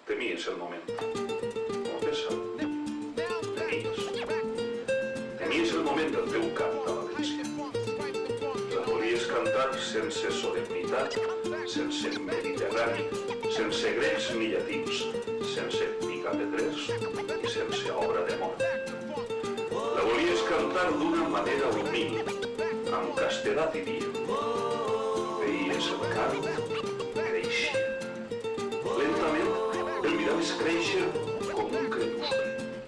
Temies el moment. Confessa. Temies el moment del teu cant a València. La volies cantar sense solemnitat, sense mediterrani, sense grecs ni llatins, sense picapetrers i sense obra de mort. La volies cantar d'una manera humil, amb castedat i dia. Veies el cant créixer. Lentament el miraves créixer com un crepuscle.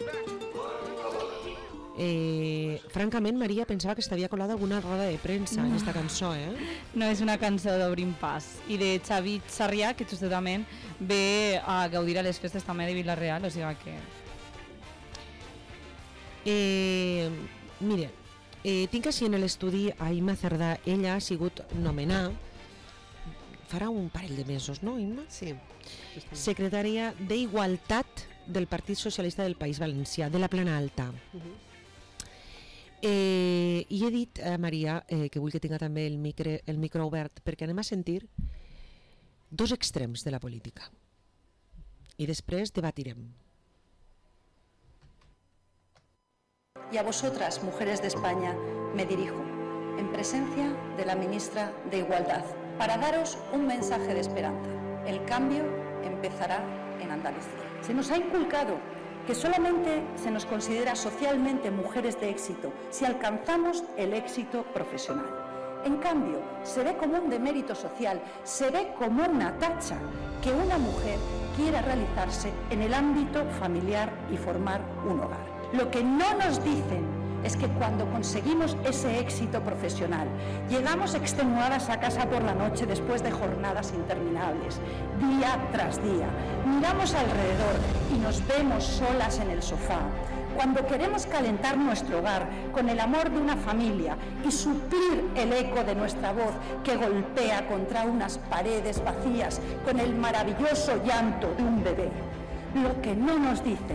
Francament, Maria, pensava que s'havia colat alguna roda de premsa en esta cançó, No és una cançó d'Obrim Pas. I de Xavi Sarrià, que justament ve a gaudir a les festes també de Vila-real, o sigui que... Mire, tinc així en l'estudi a Imma Cerdà. Ella ha sigut nomenada farà un parell de mesos, no, Imma? Sí. Secretària d'Igualtat del Partit Socialista del País Valencià, de la Plana Alta. I he dit a Maria que vull que tinga també el micro obert perquè anem a sentir dos extrems de la política i després debatirem. Y a vosotras, mujeres de España, me dirijo, en presencia de la ministra de Igualdad, para daros un mensaje de esperanza. El cambio empezará en Andalucía. Se nos ha inculcado que solamente se nos considera socialmente mujeres de éxito si alcanzamos el éxito profesional. En cambio, se ve como un demérito social, se ve como una tacha que una mujer quiera realizarse en el ámbito familiar y formar un hogar. Lo que no nos dicen es que cuando conseguimos ese éxito profesional, llegamos extenuadas a casa por la noche después de jornadas interminables, día tras día, miramos alrededor y nos vemos solas en el sofá. Cuando queremos calentar nuestro hogar con el amor de una familia y suplir el eco de nuestra voz que golpea contra unas paredes vacías con el maravilloso llanto de un bebé, lo que no nos dicen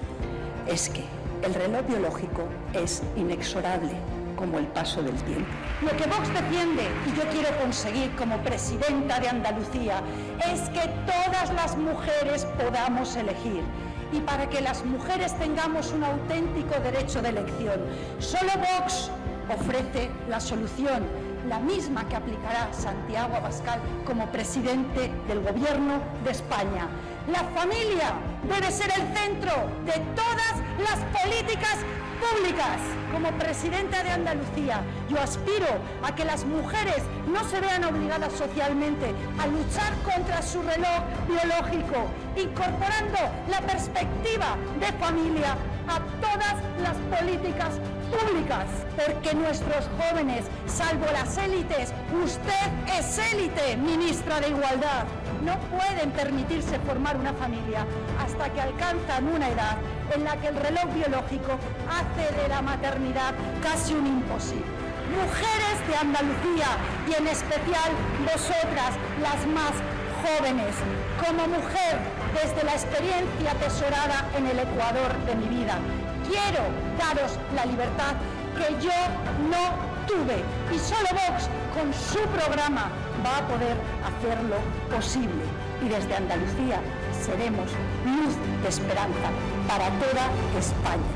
es que el reloj biológico es inexorable como el paso del tiempo. Lo que Vox defiende y yo quiero conseguir como presidenta de Andalucía es que todas las mujeres podamos elegir. Y para que las mujeres tengamos un auténtico derecho de elección, solo Vox ofrece la solución, la misma que aplicará Santiago Abascal como presidente del Gobierno de España. La familia debe ser el centro de todas las políticas públicas. Como presidenta de Andalucía, yo aspiro a que las mujeres no se vean obligadas socialmente a luchar contra su reloj biológico, incorporando la perspectiva de familia a todas las políticas públicas, porque nuestros jóvenes, salvo las élites, usted es élite, ministra de Igualdad, no pueden permitirse formar una familia hasta que alcanzan una edad en la que el reloj biológico hace de la maternidad casi un imposible. Mujeres de Andalucía y en especial vosotras, las más jóvenes, como mujer desde la experiencia atesorada en el Ecuador de mi vida, quiero daros la libertad que yo no tuve y solo Vox con su programa va a poder hacerlo posible y desde Andalucía seremos luz de esperanza para toda España.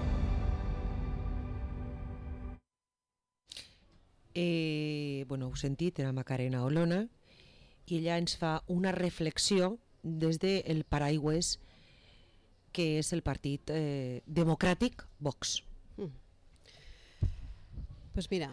Bueno, heu sentit, era Macarena Olona i ella ens fa una reflexió des del paraigües que és el partit democràtic Vox. Pues mira,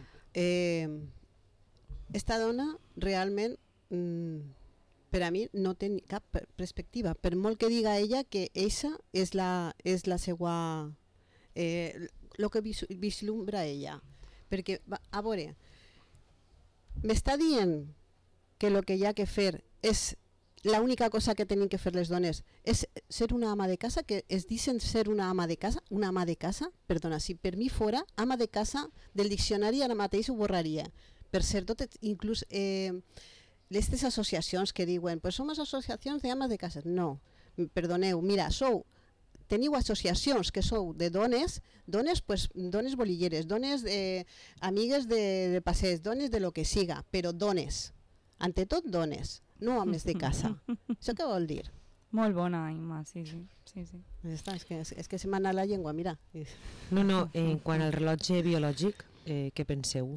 esta dona realment per a mi no té cap perspectiva, per molt que diga ella que esa és la seva el que vislumbra ella, perquè a veure, m'està dient que el que hi ha que fer és la única cosa que tenim que fer les dones és ser una ama de casa, que es dicen ser una ama de casa, perdona, si per mi fora ama de casa del diccionari ara mateix ho borraria, per ser tot, inclús aquestes associacions que diuen pues som associacions d'ames de casa, no, perdoneu, mira, teniu associacions que sou de dones, pues, dones bolilleres, dones amigues de passeig, dones de lo que siga, però dones, ante tot dones, no homes de casa. Això què vol dir? Molt bona, Imma, sí. Ja està, és que se m'ha anat la llengua, mira. No, en quant al rellotge biològic, què penseu?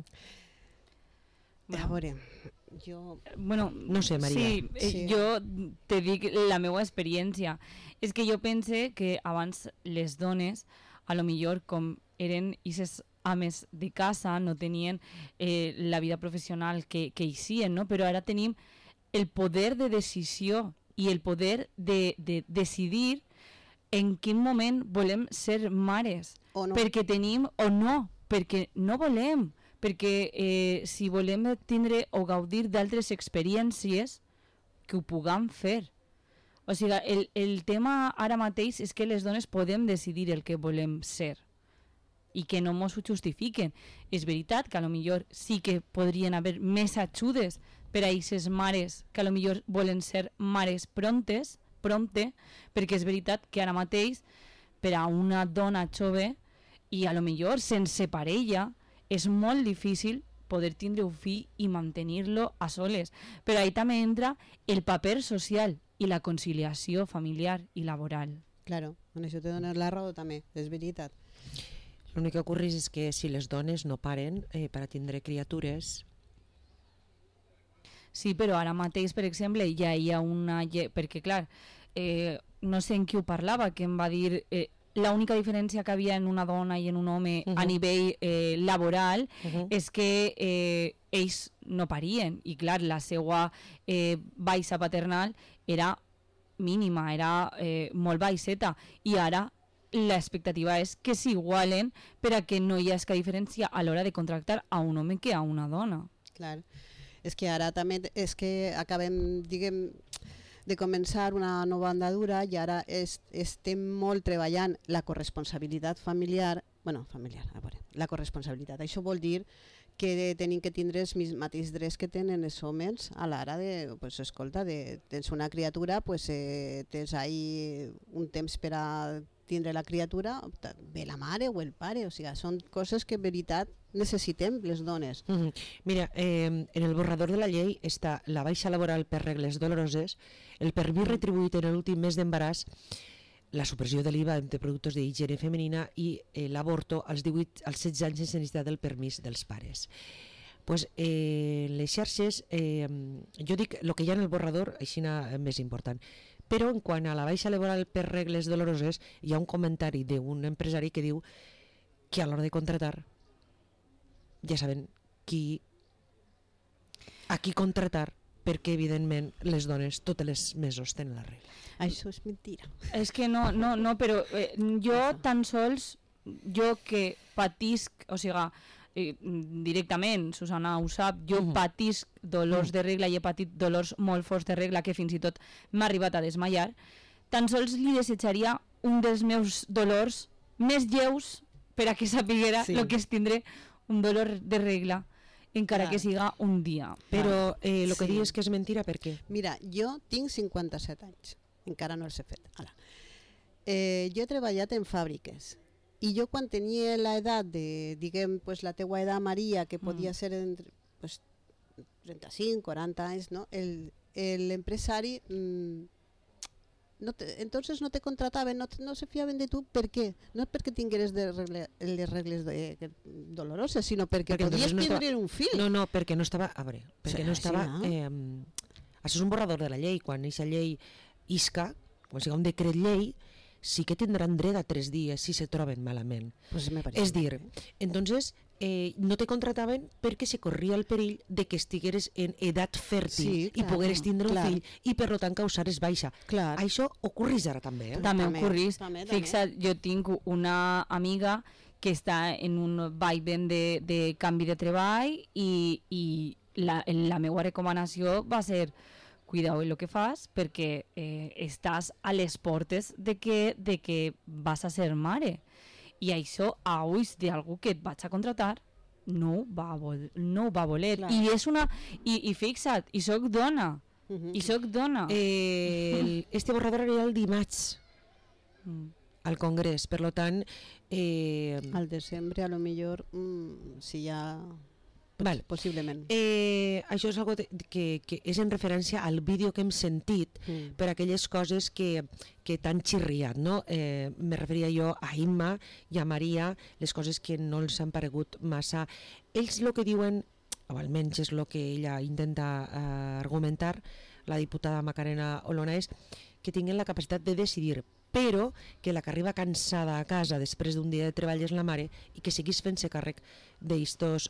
A veure, jo... Bueno, no sé, Maria. Sí, jo te dic la meva experiència. És que jo pense que abans les dones, a lo millor com eren ixes ames de casa, no tenien la vida professional que hicien, no? Però ara tenim el poder de decisió i el poder de decidir en quin moment volem ser mares. O no. Perquè tenim o no, perquè no volem. Perquè si volem tindre o gaudir d'altres experiències, que ho puguem fer. O sigui, el tema ara mateix és que les dones podem decidir el que volem ser i que no mos ho justifiquen. És veritat que a lo millor sí que podrien haver més ajudes per a aquestes mares que a lo millor volen ser mares prompte, perquè és veritat que ara mateix per a una dona jove i a lo millor sense parella és molt difícil poder tindre un fill i mantenir-lo a soles. Però ahí també entra el paper social i la conciliació familiar i laboral. Claro, en això te dones la raó també, és veritat. L'únic que ocorre és que si les dones no paren per a tindre criatures... Sí, però ara mateix, per exemple, ja hi ha una... Perquè, clar, no sé en qui ho parlava, que em va dir... L'única diferència que havia en una dona i en un home a nivell laboral és que ells no parien i clar, la seva baixa paternal era mínima, era molt baixeta i ara l'expectativa és que s'igualen per a que no hi hagi diferència a l'hora de contractar a un home que a una dona. Clar, és que ara també és que acabem, diguem, de començar una nova andadura i ara estem molt treballant la corresponsabilitat familiar, a veure, la corresponsabilitat. Això vol dir que tenim que tindre els mateixos drets que tenen els homes a l'hora de, pues, escolta, tens una criatura, pues, tens ahí un temps per a tindre la criatura, ve la mare o el pare, o sigui, són coses que en veritat necessitem les dones. Mira, en el borrador de la llei està la baixa laboral per regles doloroses, el permís retribuït en l'últim mes d'embaràs, la supressió de l'IVA de productes d'higiene femenina i l'avorto als 16 anys sense necessitat del permís dels pares. Pues, les xarxes, jo dic el que hi ha en el borrador, així més important, però en quant a la baixa laboral per regles doloroses hi ha un comentari d'un empresari que diu que a l'hora de contratar ja saben a qui contratar, perquè evidentment les dones tots els mesos tenen la regla. Això és mentira. És que no, però jo tan sols, jo que patisc, o sigui, directament, Susana ho sap, jo patisc dolors de regla i he patit dolors molt forts de regla que fins i tot m'ha arribat a desmaiar, tan sols li desitjaria un dels meus dolors més lleus per a que sapiguera el que és tindre un dolor de regla, encara que siga un dia. Però el que dius que és mentira, per què? Mira, jo tinc 57 anys, encara no els he fet. Jo he treballat en fàbriques i jo quan tenia l'edat de, diguem, pues, la teua edat, Maria, que podia ser entre, pues, 35, 40 anys, no? L'empresari entonces no te contrataven, no se fiaven de tu. Per què? No és perquè tingueres les regles doloroses, sinó perquè podies tindre un fill. No, perquè no estava... A veure, perquè no estava... Això és un borrador de la llei. Quan aquesta llei isca, quan sigui un decret llei, sí que tindran dret a 3 dies si se troben malament. Pues és dir, entonces no te contrataven perquè se corria el perill de que estigueres en edat fèrtil i pogueres tindre un fill i per tant causares baixa. Això ocorreix ara també. També ocorreix. Fixa't, jo tinc una amiga que està en un vaiven de canvi de treball i la meva recomanació va ser cuidao en lo que fas perquè estàs a les portes de que vas a ser mare i això a ulls d'algú que et vaig a contratar no ho va voler. I és una... I fixa't, i soc dona. I soc dona. Este borrador era el dimarts al Congrés, per lo tant... Al desembre, a lo millor, si ja... Val. Possiblement. Això és algo que és en referència al vídeo que hem sentit per aquelles coses que t'han xirriat, no? Me referia jo a Imma i a Maria, les coses que no els han paregut massa. Ells el que diuen, o almenys és el que ella intenta argumentar, la diputada Macarena Olona, és que tinguin la capacitat de decidir, però que la que arriba cansada a casa després d'un dia de treball és la mare i que seguís fent-se càrrec d'estos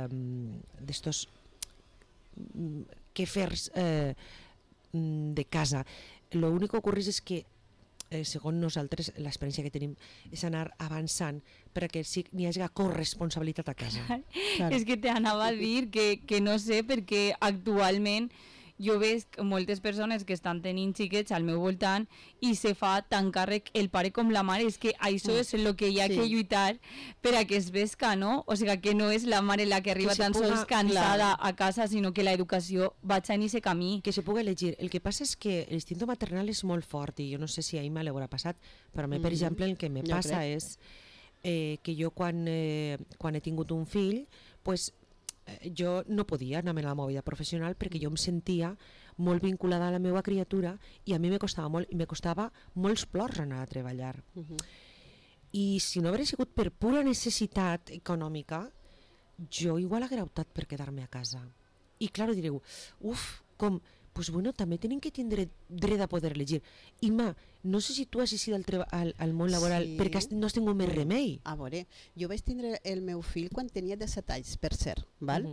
quefers de casa. Lo únic que ocorre és que segons nosaltres, l'experiència que tenim és anar avançant perquè sí n'hi hagi corresponsabilitat a casa. Clar. És que t'anava a dir que no sé, perquè actualment jo veig moltes persones que estan tenint xiquets al meu voltant i se fa tan càrrec el pare com la mare. És que això és el que hi ha que lluitar per a que es vesca, no? O sigui, que no és la mare la que arriba tan sols cansada a casa, sinó que l'educació vaig en aquest camí. Que se pugui elegir. El que passa és que l'instinto maternal és molt fort i jo no sé si a Imma li haurà passat, però a mi, per exemple, el que me passa és que jo quan he tingut un fill, pues, jo no podia anar a la meva vida professional perquè jo em sentia molt vinculada a la meva criatura i a mi me costava molt, i me costava molts plors anar a treballar. I si no hagués sigut per pura necessitat econòmica, jo igual haguera optat per quedar-me a casa. I clar, direu, com, pues bueno, també tenim que tindre dret a poder elegir. Imma, no sé si tu has eixit al món laboral perquè no has tingut més remei. A veure, jo vaig tindre el meu fill quan tenia 17 anys, per cert, val?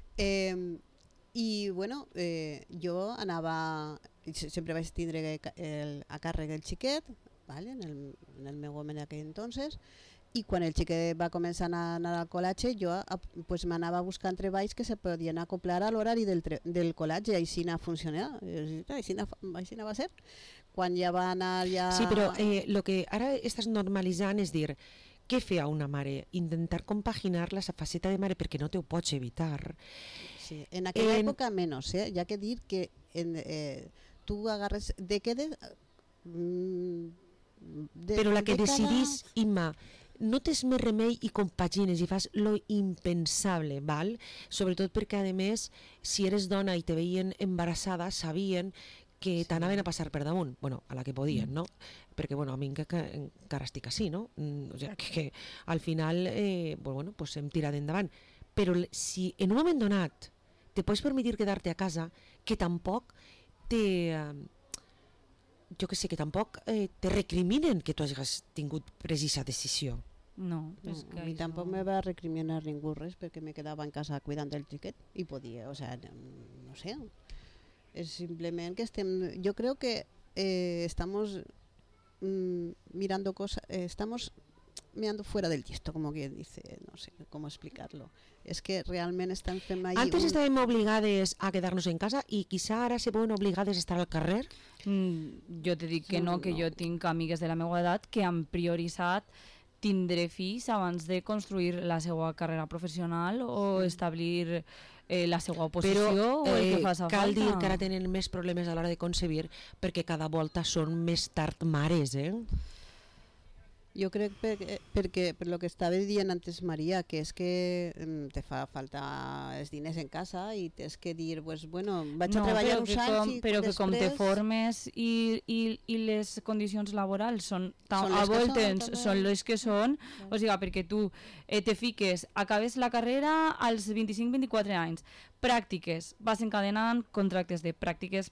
I bueno, jo anava, sempre vaig tindre a càrrec el xiquet, ¿vale? en el meu home en aquell entonces, i quan el xiquet va començar a anar al col·legi, jo pues, m'anava buscant treballs que se podien acoplar a l'horari del col·legi, i així no funcionava, així no va ser. Quan ja va anar ja... Sí, però el que ara estàs normalitzant és dir, què feia una mare? Intentar compaginar la faceta de mare perquè no te ho pots evitar. Sí, en aquella època menys, ja que dir que tu agarres dècades... Però la que decidís, Imma, no tens més remei i compagines i fas lo impensable, val? Sobretot perquè, a més, si eres dona i te veien embarassada, sabien que t'anaven a passar per damunt, bueno, a la que podien, no? Perquè, bueno, a mi encara estic així, no? O sigui, que al final, bueno, pues hem tirat endavant. Però si en un moment donat te pots permetre quedar-te a casa, que tampoc jo que sé, que tampoc te recriminen que tu hagis tingut precisa decisió. No, és que a mi tampoc me va recriminar ningú res perquè me quedava en casa cuidant del xiquet i podia, o sea, no sé, és simplement que yo creo que estamos mirando cosas, estamos mirando fuera del tiesto, como que dice, no sé cómo explicarlo. Es que realment estan fent allí... Antes estàvem obligades a quedar-nos en casa i quizá ara se veuen obligades a estar al carrer? Jo te dic que no, que jo tinc amigues de la meva edat que han prioritzat tindre fills abans de construir la seva carrera professional o establir la seva oposició o el que faci falta. Cal dir que ara tenen més problemes a l'hora de concebir perquè cada volta són més tard mares, Jo crec perquè per lo que estava dient antes Maria, que és que te fa falta els diners en casa i tens que dir, pues, bueno, vaig a treballar uns anys i però després... que com te formes i les condicions laborals són a voltes són les que són, o sigui, perquè tu te fiques, acabes la carrera als 25-24 anys, pràctiques, vas encadenant contractes de pràctiques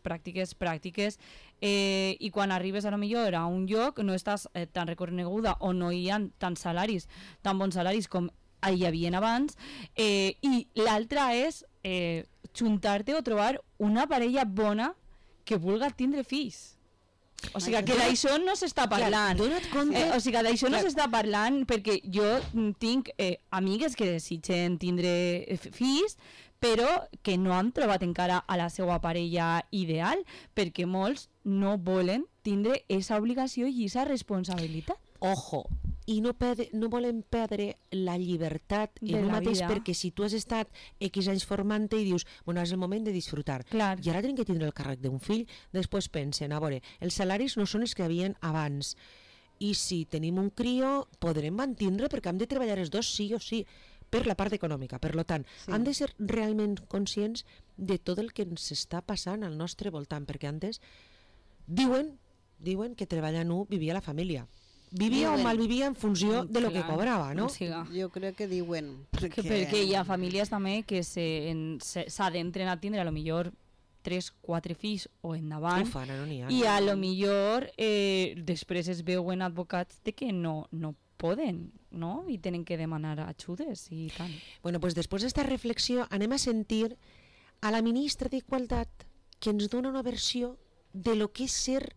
i quan arribes a lo millor a un lloc no estàs tan reconeguda o no hi ha tan bons salaris com hi havia abans, i l'altra és juntar-te o trobar una parella bona que vulga tindre fills. O sigui, que d'això no s'està parlant. O sigui, d'això no s'està parlant perquè jo tinc amigues que desitgen tindre fills però que no han trobat encara a la seva parella ideal perquè molts no volen tindre aquesta obligació i aquesta responsabilitat. Ojo, i no volen perdre la llibertat en un mateix perquè si tu has estat X anys formant-te i dius, bueno, és el moment de disfrutar. Clar. I ara tenen que tindre el càrrec d'un fill, després pensen, a veure, els salaris no són els que havien abans i si tenim un crio podrem mantindre perquè hem de treballar els dos sí o sí, per la part econòmica. Per tant, han de ser realment conscients de tot el que ens està passant al nostre voltant, perquè antes diuen que treballant vivia la família. Vivia o malvivia en funció de lo que cobrava, no? Jo crec que diuen. Perquè hi ha famílies també que s'adentren a tindre a lo millor 3-4 fills o endavant i a lo millor després es veuen advocats de que no poden, no? I tenen que demanar ajudes i tant. Bueno, pues després d'esta reflexió anem a sentir a la ministra d'Igualtat que ens dona una versió de lo que és ser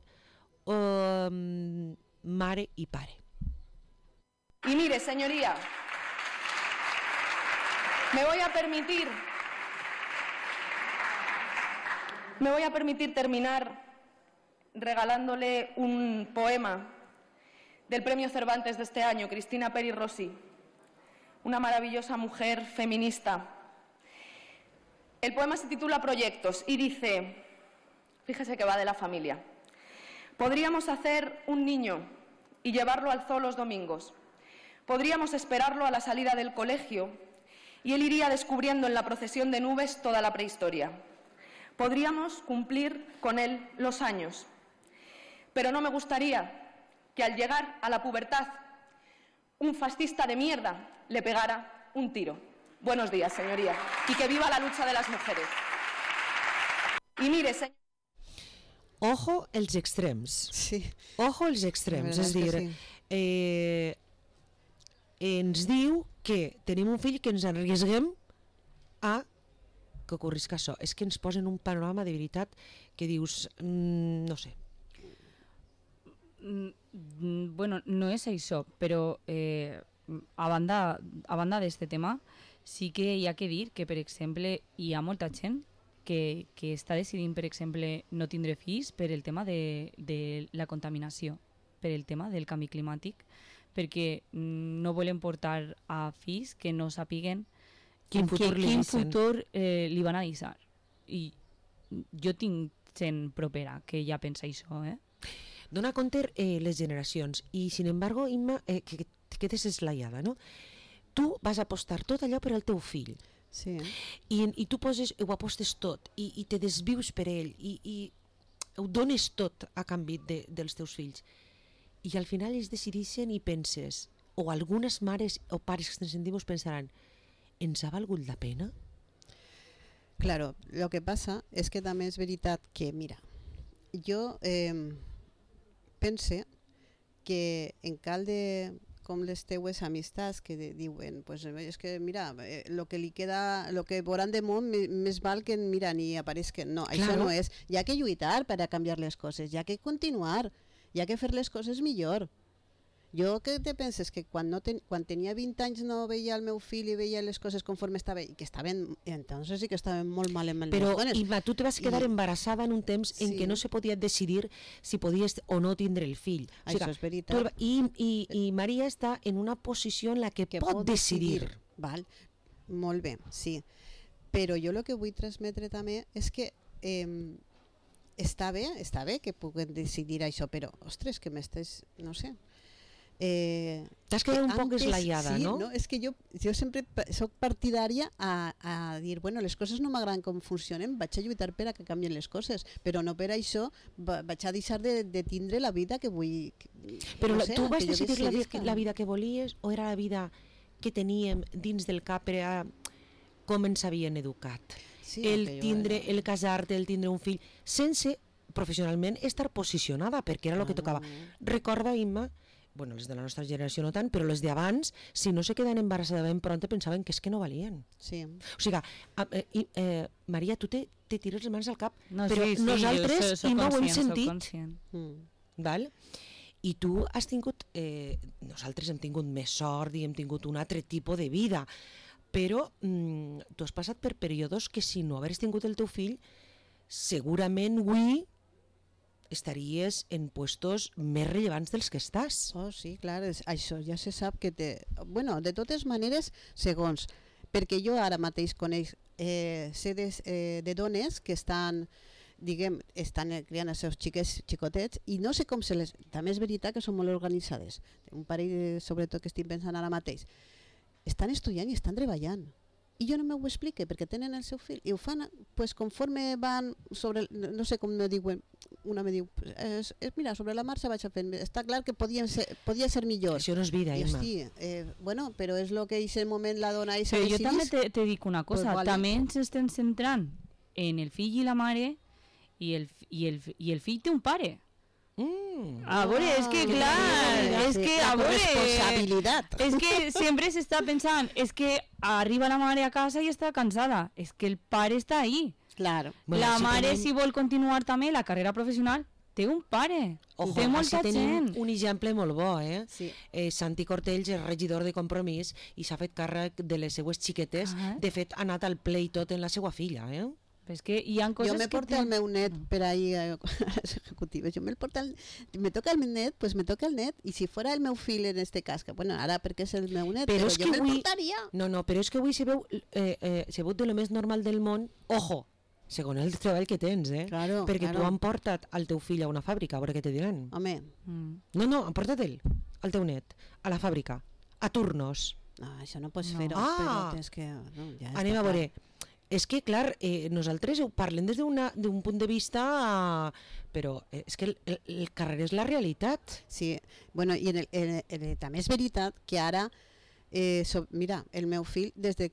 madre y padre. Y mire, señoría, me voy a permitir terminar regalándole un poema del Premio Cervantes de este año, Cristina Peri Rossi, una maravillosa mujer feminista. El poema se titula Proyectos y dice, fíjese que va de la familia. Podríamos hacer un niño y llevarlo al zoo los domingos. Podríamos esperarlo a la salida del colegio y él iría descubriendo en la procesión de nubes toda la prehistoria. Podríamos cumplir con él los años. Pero no me gustaría que al llegar a la pubertad un fascista de mierda le pegara un tiro. Buenos días, señoría. Y que viva la lucha de las mujeres. Y mire, señor... Ojo els extrems. Sí. Ojo els extrems. És dir, ens diu que tenim un fill que ens arriesguem a que ocorrisca això. És que ens posen un panorama de veritat que dius, no sé. Bueno, no és això, però a banda d'aquest tema sí que hi ha que dir que, per exemple, hi ha molta gent que està decidint, per exemple, no tindre fills per el tema de la contaminació, per el tema del canvi climàtic, perquè no volen portar a fills que no sàpiguen quin futur li van a deixar. I jo tinc gent propera que ja pensa això, Dona compte les generacions i, sin embargo, Imma, que quedes eslaiada, no? Tu vas apostar tot allò per al teu fill. Sí. I tu ho apostes tot i te desvius per ell i ho dones tot a canvi dels teus fills. I al final ells decideixen i penses, o algunes mares o pares que ens sentim pensaran, ens ha valgut la pena? Claro, lo que passa és que també és veritat que, mira, jo pense que en cal de com les teues amistats que diuen, pues és que mira, lo que li queda, lo que veuran de món més val que mira ni apareixen. No, això no és. Hi ha que lluitar per a canviar les coses, hi ha que continuar, hi ha que fer les coses millor. Jo què te penses? Que quan tenia 20 anys no veia el meu fill i veia les coses conforme estava, i que estaven, entonces sí que estaven molt mal en les dones. Però, Imma, tu te vas quedar embarassada en un temps en què no se podia decidir si podies o no tindre el fill. Això és veritat. I Maria està en una posició en la que pot decidir. Val? Molt bé, sí. Però jo el que vull transmetre també és que està bé que puguen decidir això, però, ostres, que m'estàs, no sé... T'has quedat un poc eslaiada, sí, no? És que jo sempre soc partidària a dir, bueno, les coses no m'agraden com funcionen, vaig a lluitar per a que canvien les coses, però no per això vaig a deixar de tindre la vida que vull. Però no sé, tu vas decidir la vida que volies o era la vida que teníem dins del cap per a com ens havien educat? Sí, el casar-te, el tindre un fill, sense professionalment estar posicionada, perquè era el que tocava. Recorda, Imma, bueno, les de la nostra generació no tant, però les d'abans, si no se queden embarassades ben pronta, pensaven que és que no valien. Sí. O sigui, Maria, tu te tires les mans al cap, no, però sí, nosaltres no ho hem sentit. Val? I tu has tingut, nosaltres hem tingut més sort i hem tingut un altre tipus de vida, però tu has passat per períodes que si no hagués tingut el teu fill, segurament avui estaries en puestos més rellevants dels que estàs. Oh, sí, clar, això ja se sap que bueno, de totes maneres, segons, perquè jo ara mateix coneix sé de dones que estan, diguem, estan criant els seus xicotets i no sé com se les... També és veritat que són molt organitzades. Un parell, sobretot, que estic pensant ara mateix. estan estudiant i estan treballant. I jo no m'ho explique perquè tenen el seu fill i ho fan pues, conforme van sobre, no sé com me diuen, una me diu, mira, sobre la marxa vaig a fer, està clar que podia ser millor. Això no és vida, Imma. Bueno, però és el que en aquest moment la dona i se Però decidís. jo també te dic una cosa, pues vale. també ens estem centrant en el fill i la mare i el fill té un pare. A veure, és que clar, és que a veure, responsabilitat. és que sempre s'està pensant, és que arriba la mare a casa i està cansada, és que el pare està ahí. Claro. Bueno, La així mare, tenim- si vol continuar també la carrera professional, té un pare, Ojo, té molta així tenim gent. un exemple molt bo, Sí. Santi Cortells és regidor de Compromís i s'ha fet càrrec de les seues xiquetes. De fet, ha anat al ple i tot en la seva filla, Però és que hi ha coses Jo me que... porto el meu net per ahir a les executives. Jo me toca el meu net, pues me toca el net. I si fora el meu fill en este cas, que bueno, ara perquè és el meu net, Però però és jo que me'l avui- portaria. No, però és que avui se veu de lo més normal del món. Ojo, segons el treball que tens, Claro, perquè claro. tu han portat el teu fill a una fàbrica, a veure què te diran. Home, No, han portat el teu net, a la fàbrica, a turnos. no, això no pots fer-ho, Ah! però tens que... No, ja Anem està a clar. veure. És que, clar, nosaltres ho parlem des d'un punt de vista, però és que el carrer és la realitat. Sí, bueno, i també és veritat que ara, mira, el meu fill, des de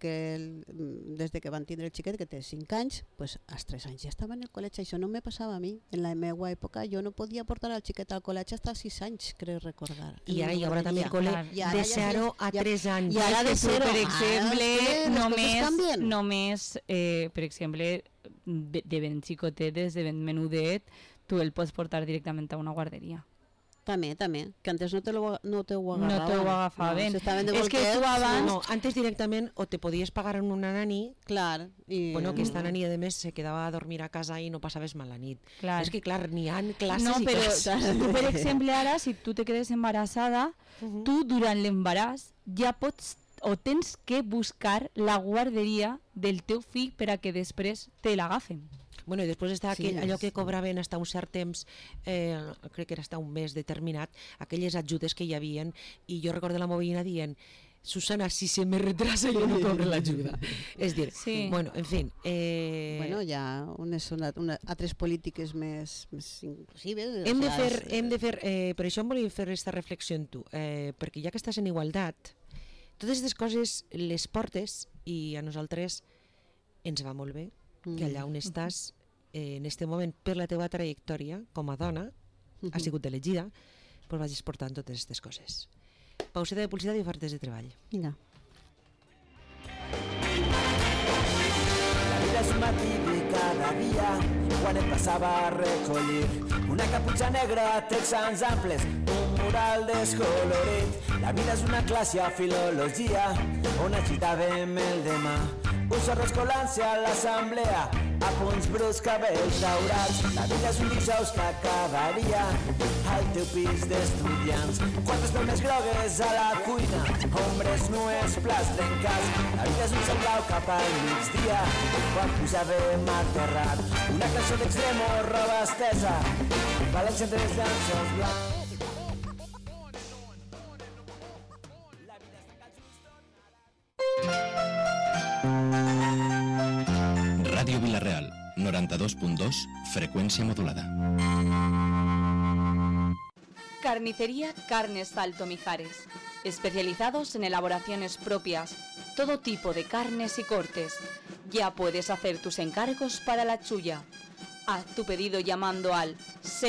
que van tindre el xiquet, que té 5 anys, pues, als 3 anys ja estava en el col·legi. Això no me passava a mi. En la meva època jo no podia portar el xiquet al col·legi fins als 6 anys, crec recordar. I ara hi haurà també el col·le I ara de ja 0 a 3 anys. I ara de Tu, zero. per Ara, exemple, és que les coses canvien. només per exemple, de ben xicotet, de ben menudet, tu el pots portar directament a una guarderia. També, que antes no te ho agafaven. No te ho agafaven. S'estaven de És que tu bolquers. abans- No, antes directament o te podies pagar en una nani, Clar. I, bueno, que esta nani a més se quedava a dormir a casa i no passaves mal la nit. Clar. És que clar, n'hi ha classes No, i però classes. tu, per exemple, ara, si tu te quedes embarassada, tu durant l'embaràs ja pots o tens que buscar la guarderia del teu fill per a que després te l'agafen. Bueno, i després està Sí, allò que cobraven fins a un cert temps, crec que era fins a un mes determinat, aquelles ajudes que hi havien, i jo recordo la meva veïna dient, Susana, si se me retrasa jo no cobro l'ajuda. És dir, Sí. bueno, en fi... Bueno, hi ha altres polítiques més inclusives. Hem de fer, per això em volia fer aquesta reflexió en tu, perquè ja que estàs en igualtat, totes aquestes coses les portes i a nosaltres ens va molt bé que allà on estàs en este moment per la teva trajectòria com a dona has sigut elegida, doncs vagis portant totes aquestes coses. Pauseta de publicitat i ofertes de treball. Vinga. La vida és un matí de cada dia, quan et passava a recollir una caputxa negra, texans amples, un mural descolorit. La vida és una classe a filologia, on agitàvem el demà. Un zorro escolant-se a l'assemblea, a punts bruts, cabells daurats. La vida és un dijous que acabaria al teu pis d'estudiants. Quantes palmes grogues a la cuina, ombres nues, plats trencats. La vida és un cel blau cap al migdia, quan pujàvem al terrat. Una cançó d'extremo, roba estesa, València entre els llanços blancs. Ràdio Vila-real, 92.2, frecuencia modulada. Carnicería Carnes Salto Mijares. Especializados en elaboraciones propias, todo tipo de carnes y cortes. Ya puedes hacer tus encargos para la chulla. Haz tu pedido llamando al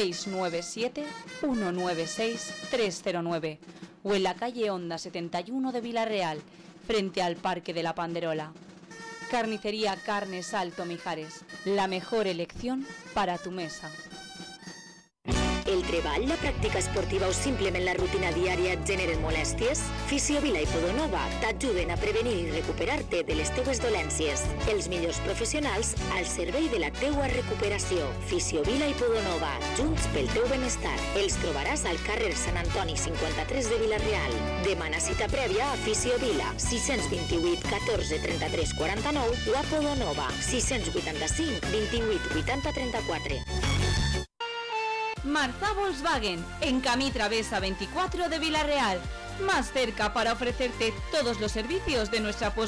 697-196-309 o en la calle Honda 71 de Vila-real, frente al Parque de la Panderola. Carnicería Carnes Salto Mijares, la mejor elección para tu mesa. El treball, la pràctica esportiva o simplement la rutina diària et generen molèsties? Fisiovila i Podonova t'ajuden a prevenir i recuperar-te de les teues dolències. Els millors professionals al servei de la teua recuperació. Fisiovila i Podonova, junts pel teu benestar. Els trobaràs al carrer Sant Antoni 53 de Vila-real. Demana cita prèvia a Fisiovila, 628 14 33 49 o a Podonova, 685 28 80 34. Marza Volkswagen, en Camí Travesa 24 de Vila-real. más cerca para ofrecerte todos los servicios de nuestra